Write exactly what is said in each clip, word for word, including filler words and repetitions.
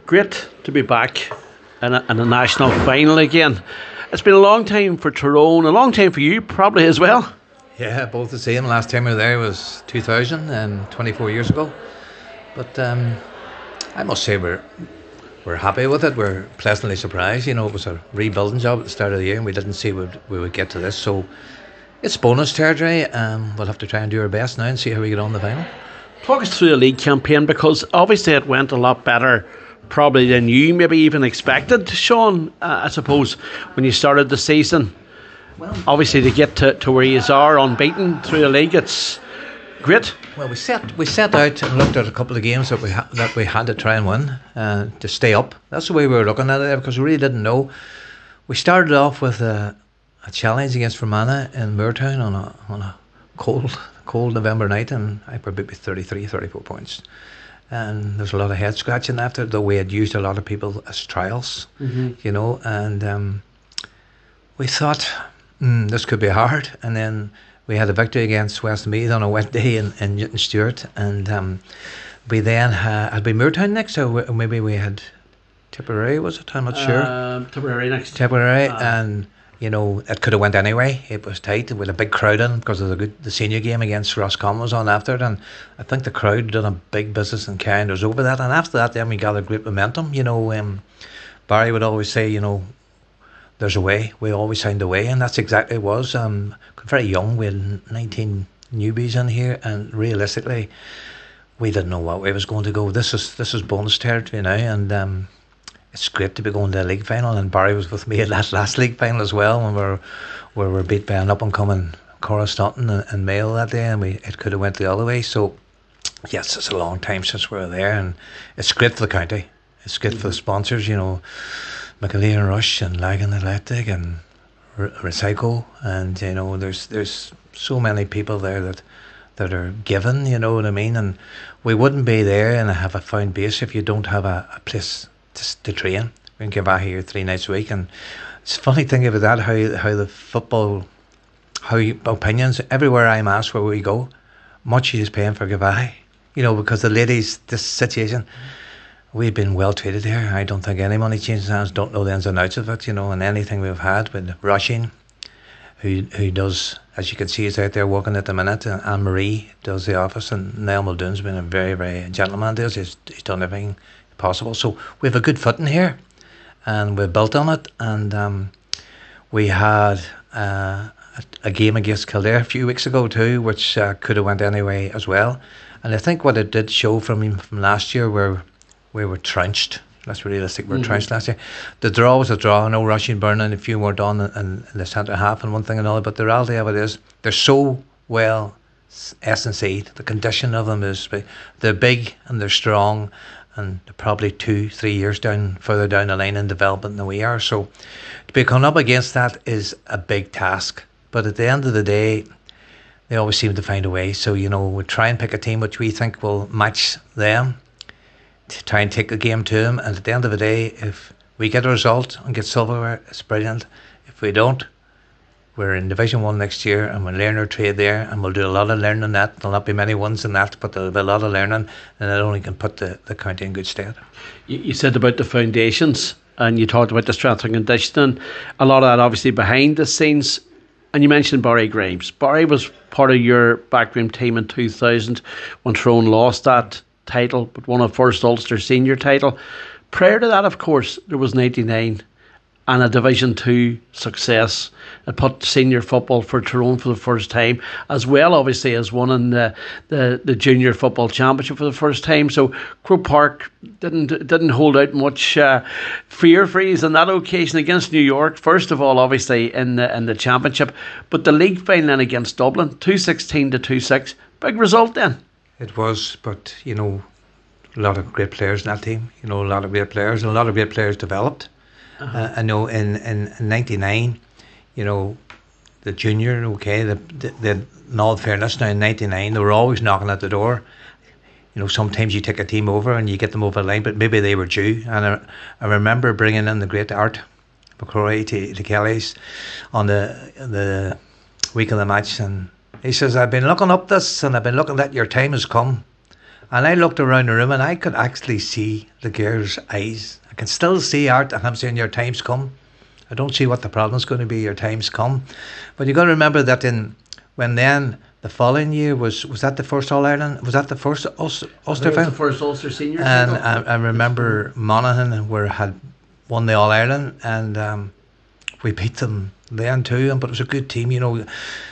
Great to be back in a, in a national final again. It's been a long time for Tyrone, a long time for you probably as well. Yeah, both the same. Last time we were there was two thousand, and twenty-four years ago. But um, I must say we're we're happy with it. We're pleasantly surprised. You know, it was a rebuilding job at the start of the year, and we didn't see we would, we would get to this. So it's bonus territory. Um, we'll have to try and do our best now and see how we get on in the final. Talk us through the league campaign, because obviously it went a lot better probably than you maybe even expected, Sean. uh, I suppose when you started the season, well, obviously to get to, to where you are unbeaten through the league, it's great. Well, we set we set out and looked at a couple of games that we ha- that we had to try and win uh, to stay up. That's the way we were looking at it, because we really didn't know. We started off with a, a challenge against Fermanagh in Moortown on a on a cold cold November night, and I probably beat thirty-three, thirty-four points. And there's a lot of head scratching after, though we had used a lot of people as trials, mm-hmm. you know, and um, we thought mm, this could be hard. And then we had a victory against Westmeath on a wet day in, in Newton Stewart, and um, we then had, had we Moortown next, or maybe we had Tipperary, was it? I'm not sure. Uh, Tipperary next. Tipperary, uh, and you know, it could have went anyway. It was tight with a big crowd in, because of the good the senior game against Roscommon was on after it, and I think the crowd done a big business in carrying us over that. And after that, then we gathered great momentum. You know, um, Barry would always say, you know, there's a way. We always find a way, and that's exactly what it was. Um, very young, we had nineteen newbies in here, and realistically, we didn't know what way it was going to go. This is this is bonus territory now, and um, it's great to be going to a league final. And Barry was with me at that last league final as well, when we were we were beat by an up and coming Cora Staunton and, and Mayo that day, and we it could have went the other way. So yes, it's a long time since we were there, and it's great for the county. It's great mm-hmm. for the sponsors, you know, McAleer and Rush and Lagan Athletic and R- Recycle, and you know, there's there's so many people there that that are given, you know what I mean. And we wouldn't be there and have a found base if you don't have a, a place to, to train. We can get back here three nights a week, and it's a funny thing about that, how how the football, how you, opinions everywhere I'm asked where we go, much is paying for Gavai, you know, because the ladies, this situation, we've been well treated here. I don't think any money changes hands, don't know the ins and outs of it, you know, and anything we've had with Rushing, who who does, as you can see, is out there working at the minute, and Anne Marie does the office, and Niall Muldoon's been a very, very gentleman to us. He's, he's done everything possible. So we have a good footing here, and we've built on it. And um, we had uh, a, a game against Kildare a few weeks ago too, which uh, could have went anyway as well. And I think what it did show from from last year, where we were trounced. That's realistic. We were mm-hmm. trounced last year. The draw was a draw. No Rushing, Burning, a few more done in, in the centre half and one thing and another. But the reality of it is, they're so well S and C. The condition of them is, they're big and they're strong, and they're probably two, three years down, further down the line in development than we are. So to be coming up against that is a big task. But at the end of the day, they always seem to find a way. So, you know, we try and pick a team which we think will match them, to try and take the game to them. And at the end of the day, if we get a result and get silverware, it's brilliant. If we don't, we're in Division One next year, and we'll learn our trade there, and we'll do a lot of learning in that. There'll not be many ones in that, but there'll be a lot of learning, and it only can put the, the county in good stead. You, you said about the foundations, and you talked about the strength and conditioning. A lot of that obviously behind the scenes. And you mentioned Barry Grimes. Barry was part of your backroom team in two thousand when Tyrone lost that title, but won a first Ulster senior title. Prior to that, of course, there was ninety-nine and a Division two success. It put senior football for Tyrone for the first time, as well obviously as winning the, the, the junior football championship for the first time. So Croke Park didn't didn't hold out much uh, fear for you on that occasion against New York. First of all, obviously in the in the championship, but the league final against Dublin, two sixteen to two six, big result then. It was, but you know, a lot of great players in that team. You know, a lot of great players, and a lot of great players developed. Uh-huh. Uh, I know in in ninety-nine, you know, the junior, okay, the, the, the in all fairness now in ninety-nine, they were always knocking at the door. You know, sometimes you take a team over and you get them over the line, but maybe they were due. And I, I remember bringing in the great Art McCrory to the Kellys on the the week of the match, and he says, I've been looking up this and I've been looking that your time has come. And I looked around the room and I could actually see the girls' eyes. I can still see Art, and I'm saying, your time's come. I don't see what the problem's going to be. Your time's come. But you've got to remember that in when then the following year was was that the first All Ireland? Was that the first Ulster, Ulster final? The first Ulster senior. And I, I remember Monaghan were had won the All Ireland, and um, we beat them then too. But it was a good team, you know.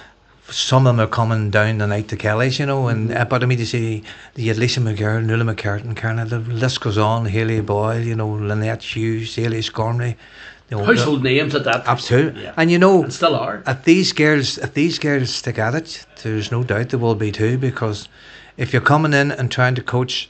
Some of them are coming down tonight to Kelly's, you know, and uh, but I mean to say, you had Lisa McGurr, Nuala McCartan, Karen, the list goes on. Haley Boyle, you know, Lynette Hughes, Ailey Gormley. You know, household names at that. Absolutely, yeah. And you know, and still are. If these girls, if these girls stick at it, there's no doubt there will be too. Because if you're coming in and trying to coach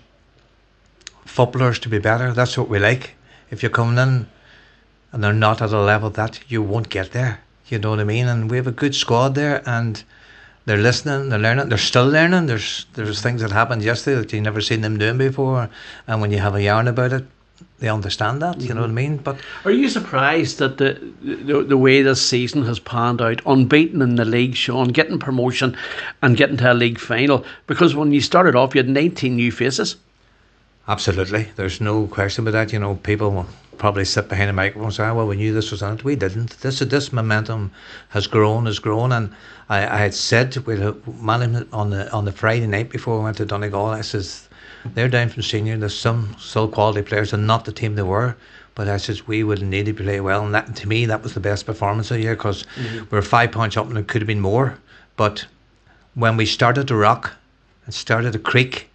footballers to be better, that's what we like. If you're coming in and they're not at a level that, you won't get there. You know what I mean? And we have a good squad there, and they're listening, they're learning, they're still learning. There's there's things that happened yesterday that you've never seen them doing before, and when you have a yarn about it, they understand that. You mm-hmm. know what I mean? But are you surprised that the, the the way this season has panned out, unbeaten in the league, Sean, getting promotion and getting to a league final? Because when you started off, you had nineteen new faces. Absolutely, there's no question about that. You know, people will probably sit behind a microphone and say, "Well, we knew this was on it." We didn't. This this momentum has grown, has grown, and I, I had said with management on the on the Friday night before we went to Donegal, I says, they're down from senior. There's some still quality players, and not the team they were. But I says we would need to play well, and that to me that was the best performance of the year, because mm-hmm. we were five points up, and it could have been more. But when we started to rock and started to creak,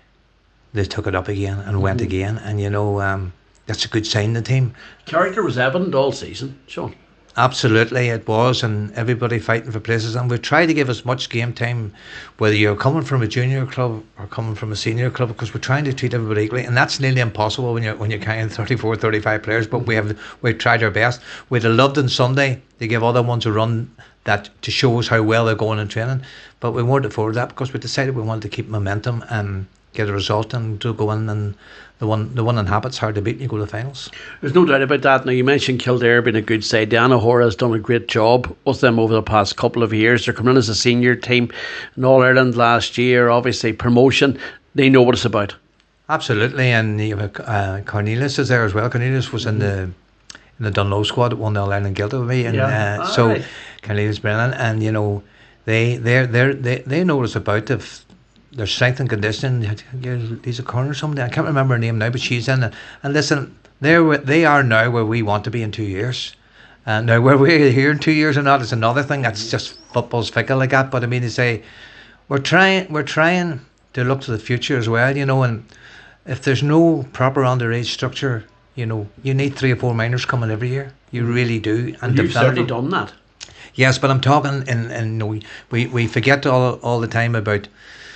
they took it up again and mm-hmm. went again, and you know um, that's a good sign. The team character was evident all season, Sean. Absolutely, it was, and everybody fighting for places. And we try to give as much game time, whether you're coming from a junior club or coming from a senior club, because we're trying to treat everybody equally, and that's nearly impossible when you're when you're carrying thirty-four, thirty-five players. But we have we tried our best. We'd have loved on Sunday to give other ones a run that to show us how well they're going in training, but we weren't afforded that because we decided we wanted to keep momentum and get a result and to go in, and the one the one in habit's hard to beat and you go to the finals. There's no doubt about that. Now, you mentioned Kildare being a good side. Diana Hora has done a great job with them over the past couple of years. They're coming in as a senior team in All Ireland last year, obviously promotion. They know what it's about. Absolutely, and you have, uh, Cornelius is there as well. Cornelius was mm-hmm. in the in the Dunlow squad that won the All Ireland Guild with me, and yeah. uh, so right. Cornelius Brennan, and you know they they they they know what it's about. If their strength and conditioning, Lisa Corner, somebody I can't remember her name now, but she's in it. And listen, they're they are now where we want to be in two years. And now where we're here in two years or not is another thing. That's just football's fickle like that. But I mean to say, we're trying we're trying to look to the future as well, you know. And if there's no proper underage structure, you know, you need three or four minors coming every year. You really do. And you've certainly done that. Yes, but I'm talking, and and you know, we we forget all all the time about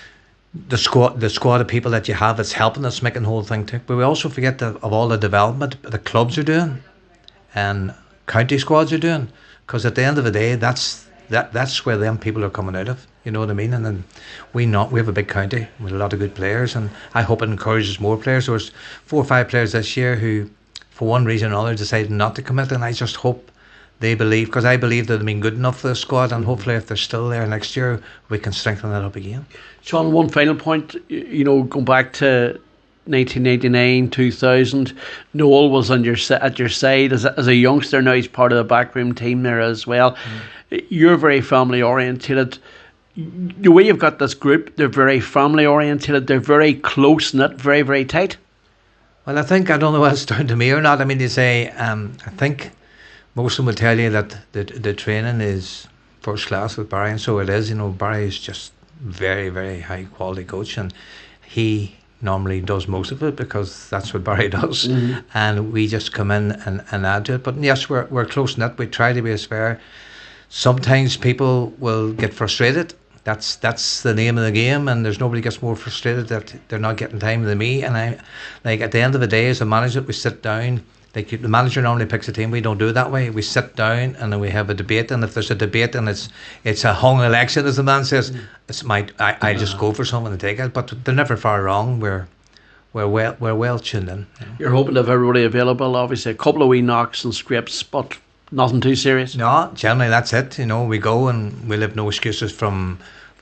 the squad the squad of people that you have that's helping us making the whole thing tick. But we also forget the, of all the development the clubs are doing and county squads are doing, because at the end of the day that's that that's where them people are coming out of, you know what I mean. And then we not we have a big county with a lot of good players, and I hope it encourages more players. There was four or five players this year who for one reason or another decided not to commit, and I just hope they believe, because I believe that they've been good enough for the squad, and hopefully if they're still there next year we can strengthen that up again. Sean, one final point, you know, going back to nineteen ninety-nine, two thousand, Noel was on your at your side as a, as a youngster. Now he's part of the backroom team there as well. Mm. You're very family orientated. The way you've got this group, they're very family orientated, they're very close knit, very very tight. Well, I think, I don't know whether it's down to me or not. I mean, they say um, I think most of them will tell you that the the training is first class with Barry, and so it is. You know, Barry is just very, very high quality coach, and he normally does most of it because that's what Barry does. Mm-hmm. And we just come in and, and add to it. But yes, we're we're close knit. We try to be as fair. Sometimes people will get frustrated. That's that's the name of the game, and there's nobody gets more frustrated that they're not getting time than me. And I, like at the end of the day, as a manager, we sit down. Like the manager normally picks a team, we don't do it that way. We sit down and then we have a debate, and if there's a debate and it's it's a hung election, as the man says, mm. it's my I, I just go for someone to take it. But they're never far wrong. We're we're well we're well tuned in. You know. You're hoping to have everybody available. Obviously, a couple of wee knocks and scrapes, but nothing too serious. No, generally that's it. You know, we go and we'll have no excuses from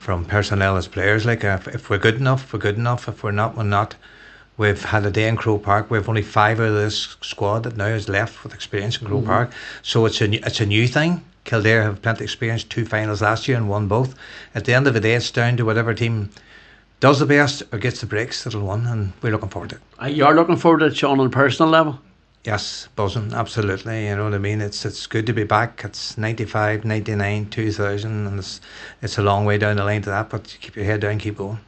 from personnel as players. Like if, if we're good enough, we're good enough. If we're not, we're not. We've had a day in Croke Park. We've only five out of this squad that now is left with experience in Croke mm-hmm. Park. So it's a new, it's a new thing. Kildare have plenty of experience, two finals last year and won both. At the end of the day, it's down to whatever team does the best or gets the breaks that'll win, and we're looking forward to it. You're looking forward to it, Sean, on a personal level? Yes, buzzing, absolutely. You know what I mean? It's it's good to be back. It's ninety-five, ninety-nine, two thousand, and it's, it's a long way down the line to that, but keep your head down, keep going.